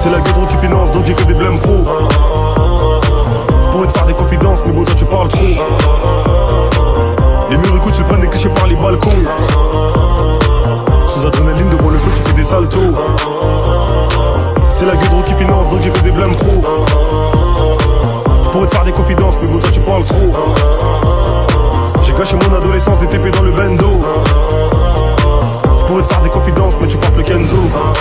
C'est la gueule qui finance, donc j'ai que des blèmes pro. Je pourrais te faire des confidences, mais bon toi tu parles trop. Les murs écoutent, ils prennent des clichés par les balcons. Sous adrénaline devant le feu, tu fais des saltos. C'est la gueule qui finance, donc j'ai que des blèmes pro. Je pourrais te faire des confidences, mais bon toi tu parles trop.